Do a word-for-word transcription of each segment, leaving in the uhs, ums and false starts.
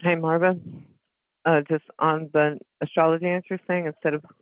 Hey, Marvin. Uh, just on the astrology answer thing, instead of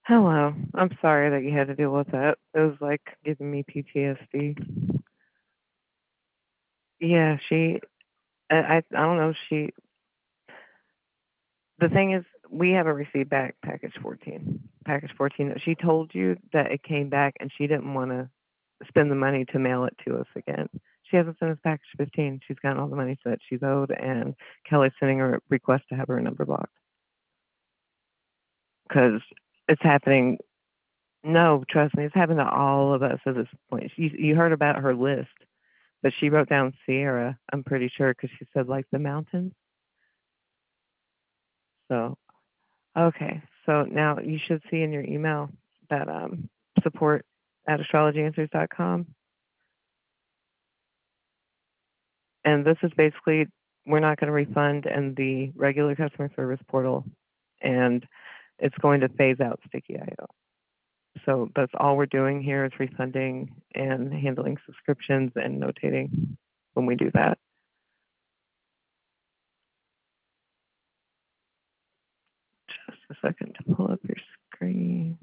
Hello. I'm sorry that you had to deal with that. It was like giving me P T S D. Yeah, she I I, I don't know, she the thing is we haven't received back package fourteen. Package fourteen, she told you that it came back and she didn't want to spend the money to mail it to us again. She hasn't sent us package fifteen. She's gotten all the money that she's owed, and Kelly's sending her a request to have her number blocked because it's happening. No, trust me, it's happened to all of us at this point. You, you heard about her list, but she wrote down Sierra, I'm pretty sure, because she said, like, the mountains. So, okay. So now you should see in your email that um, support at astrology answers dot com. And this is basically, we're not going to refund in the regular customer service portal, and it's going to phase out Sticky I O. So that's all we're doing here is refunding and handling subscriptions and notating when we do that. Just a second to pull up your screen.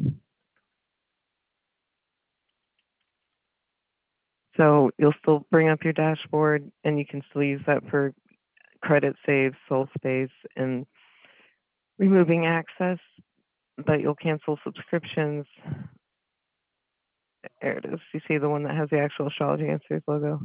So you'll still bring up your dashboard, and you can still use that for credit save, soul space, and removing access, but you'll cancel subscriptions. There it is. You see the one that has the actual Astrology Answers logo?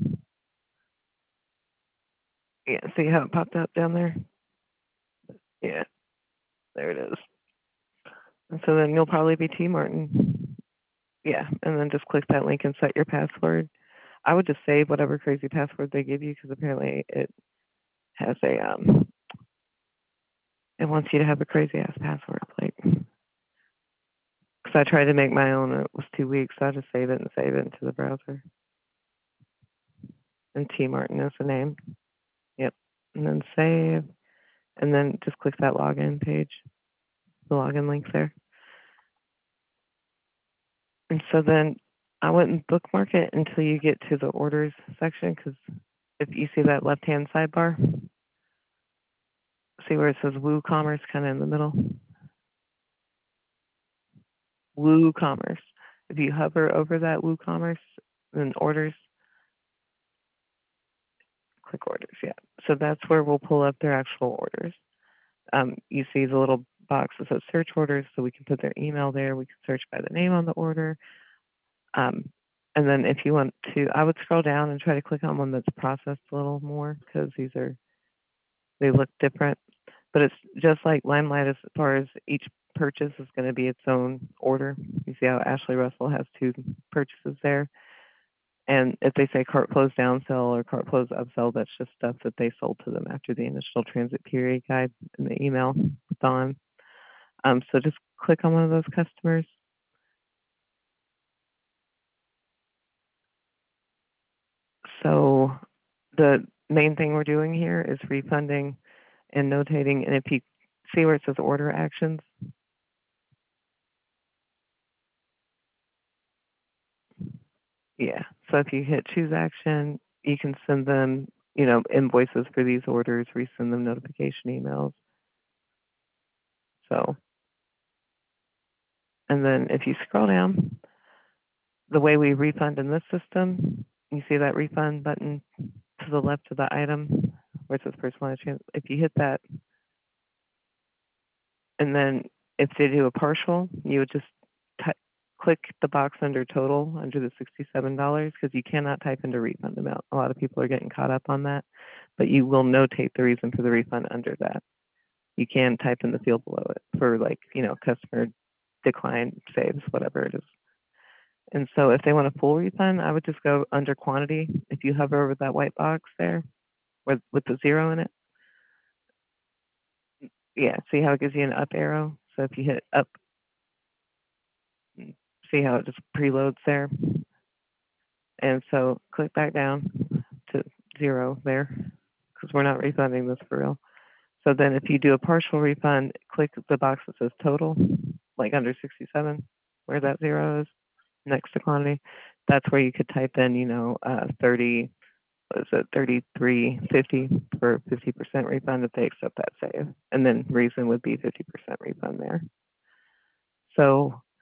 Yeah, see how it popped up down there? Yeah, there it is. And so then you'll probably be T Martin. Yeah, and then just click that link and set your password. I would just save whatever crazy password they give you because apparently it has a um it wants you to have a crazy ass password. Like, because I tried to make my own and it was two weeks, so I just save it and save it into the browser. And T Martin is the name. Yep. And then save, and then just click that login page, the login link there. And so then I wouldn't bookmark it until you get to the orders section, because if you see that left-hand sidebar, see where it says WooCommerce kind of in the middle? WooCommerce. If you hover over that WooCommerce, then orders, click orders, yeah. So that's where we'll pull up their actual orders. Um, you see the little box that says search orders, so we can put their email there. We can search by the name on the order. Um, and then if you want to, I would scroll down and try to click on one that's processed a little more, because these are, they look different. But it's just like Limelight as far as each purchase is going to be its own order. You see how Ashley Russell has two purchases there. And if they say cart closed down sell or cart closed upsell, that's just stuff that they sold to them after the initial transit period guide in the email with Dawn. Um, so just click on one of those customers. So the main thing we're doing here is refunding and notating. And if you see where it says order actions, yeah. So if you hit choose action, you can send them, you know, invoices for these orders, resend them notification emails. So, and then if you scroll down, the way we refund in this system, you see that refund button to the left of the item where it says personalized. If you hit that, and then if they do a partial, you would just t- click the box under total under the sixty-seven dollars, because you cannot type into refund amount. A lot of people are getting caught up on that, but you will notate the reason for the refund under that. You can type in the field below it for, like, you know, customer decline saves, whatever it is. And so if they want a full refund, I would just go under quantity. If you hover over that white box there with, with the zero in it, yeah, see how it gives you an up arrow? So if you hit up, see how it just preloads there? And so click back down to zero there, because we're not refunding this for real. So then if you do a partial refund, click the box that says total, like under sixty-seven, where that zero is next to quantity. That's where you could type in, you know, uh, thirty, what is it, thirty-three fifty for fifty percent refund if they accept that save. And then reason would be fifty percent refund there. So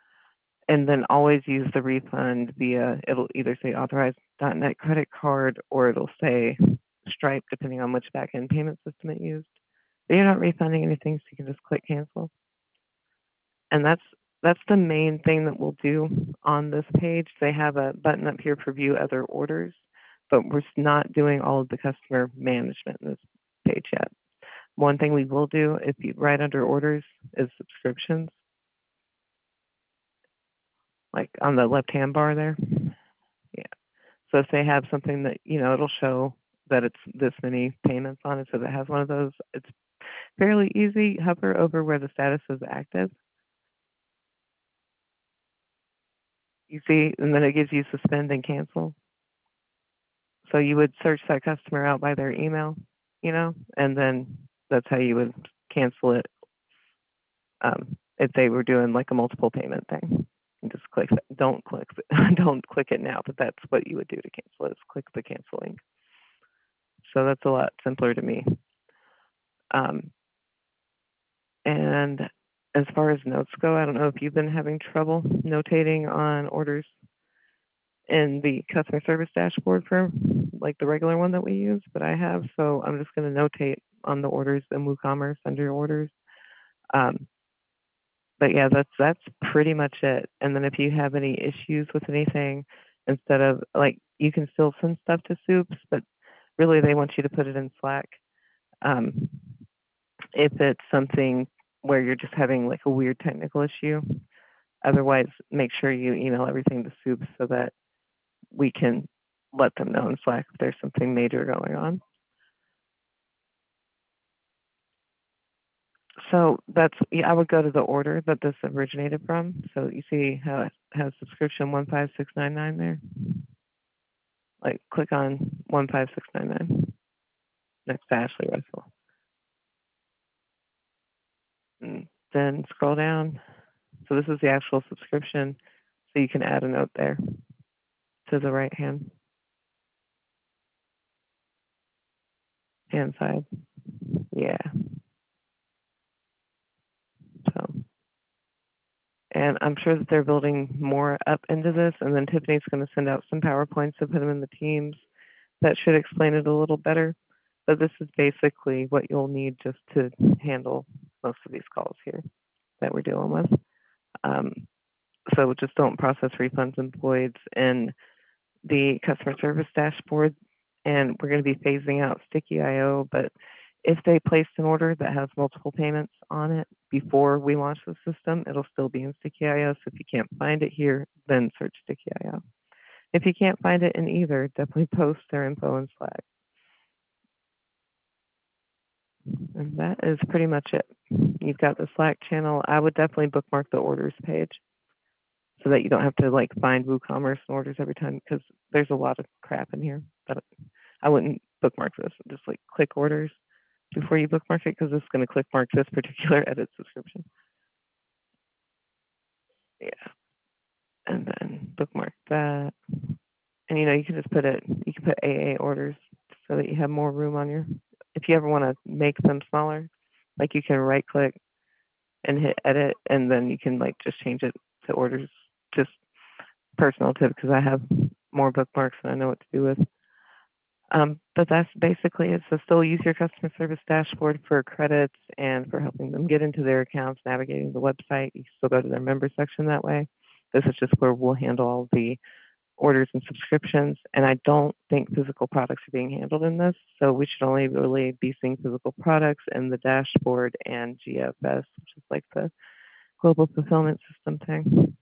And then always use the refund via, it'll either say authorized dot net credit card or it'll say Stripe, depending on which backend payment system it used. But you're not refunding anything, so you can just click cancel. And that's that's the main thing that we'll do on this page. They have a button up here for view other orders, but we're not doing all of the customer management in this page yet. One thing we will do, if you right under orders, is subscriptions. Like on the left-hand bar there. Yeah. So if they have something that, you know, it'll show that it's this many payments on it, so that has one of those, it's fairly easy. Hover over where the status is active. You see, and then it gives you suspend and cancel. So you would search that customer out by their email, you know, and then that's how you would cancel it um, if they were doing like a multiple payment thing. And just click it. Don't click don't click it now, but that's what you would do to cancel it, is click the cancel link. So that's a lot simpler to me. Um, and as far as notes go, I don't know if you've been having trouble notating on orders in the customer service dashboard for like the regular one that we use, but I have. So I'm just going to notate on the orders in WooCommerce under orders. Um, but yeah, that's that's pretty much it. And then if you have any issues with anything, instead of like, you can still send stuff to Soups, but really they want you to put it in Slack. Um, if it's something where you're just having like a weird technical issue, otherwise make sure you email everything to Soups so that we can let them know in Slack if there's something major going on. So that's, yeah, I would go to the order that this originated from. So you see how it has subscription one five six nine nine there? Like click on one five six nine nine next to Ashley Russell. And then scroll down. So this is the actual subscription. So you can add a note there to the right hand hand side. Yeah. So, and I'm sure that they're building more up into this, and then Tiffany's going to send out some PowerPoints to put them in the Teams that should explain it a little better. But this is basically what you'll need just to handle most of these calls here that we're dealing with. Um, so just don't process refunds and voids in the customer service dashboard. And we're going to be phasing out Sticky I O, but if they placed an order that has multiple payments on it before we launch the system, it'll still be in Sticky I O. So if you can't find it here, then search Sticky I O. If you can't find it in either, definitely post their info in Slack. And that is pretty much it. You've got the Slack channel. I would definitely bookmark the orders page so that you don't have to like find WooCommerce and orders every time, because there's a lot of crap in here. But I wouldn't bookmark this. Just like click orders before you bookmark it, because it's going to click mark this particular edit subscription. Yeah. And then bookmark that. And you know, you can just put it, you can put A A orders so that you have more room on your, if you ever want to make them smaller, like you can right click and hit edit, and then you can like just change it to orders. Just personal tip, because I have more bookmarks and I know what to do with. Um, but that's basically it. So still use your customer service dashboard for credits and for helping them get into their accounts, navigating the website. You still go to their member section that way. This is just where we'll handle all the orders and subscriptions. And I don't think physical products are being handled in this. So we should only really be seeing physical products in the dashboard and G F S, which is like the global fulfillment system thing.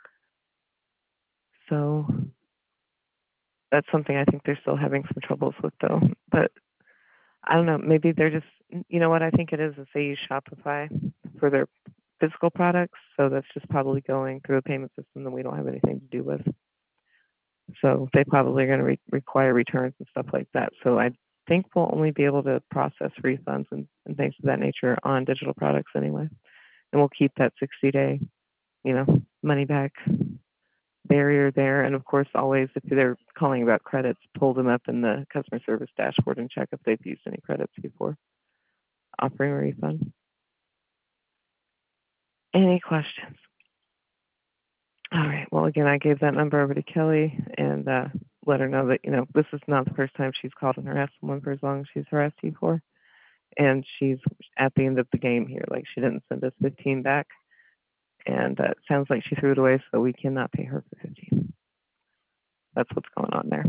So that's something I think they're still having some troubles with though. But I don't know, maybe they're just, you know what I think it is, is they use Shopify for their physical products. So that's just probably going through a payment system that we don't have anything to do with. So they probably are going to re- require returns and stuff like that. So I think we'll only be able to process refunds and, and things of that nature on digital products anyway. And we'll keep that sixty day, you know, money back barrier there. And of course, always, if they're calling about credits, pull them up in the customer service dashboard and check if they've used any credits before offering a refund. Any questions? All right. Well, again, I gave that number over to Kelly and uh, let her know that, you know, this is not the first time she's called and harassed someone for as long as she's harassed you for. And she's at the end of the game here. Like, she didn't send us fifteen back. And uh, it sounds like she threw it away, so we cannot pay her for fifteen. That's what's going on there.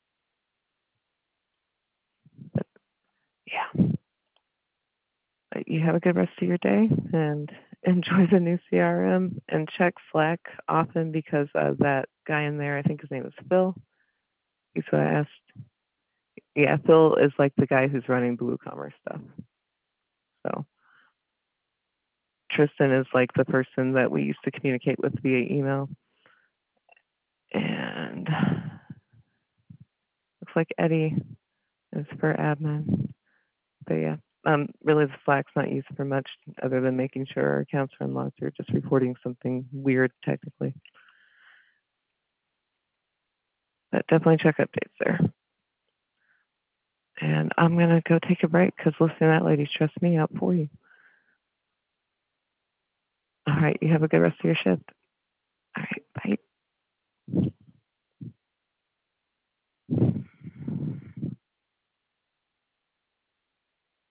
But, yeah. But you have a good rest of your day and enjoy the new C R M and check Slack often because uh, that guy in there, I think his name is Phil. He's what I asked. Yeah, Phil is like the guy who's running the WooCommerce stuff. So Tristan is like the person that we used to communicate with via email. And looks like Eddie is for admin. But yeah, um, really the Slack's not used for much other than making sure our accounts are unlocked or just reporting something weird technically. But definitely check updates there. And I'm going to go take a break because listening to that lady stressed me out for you. All right, you have a good rest of your shift. All right, bye.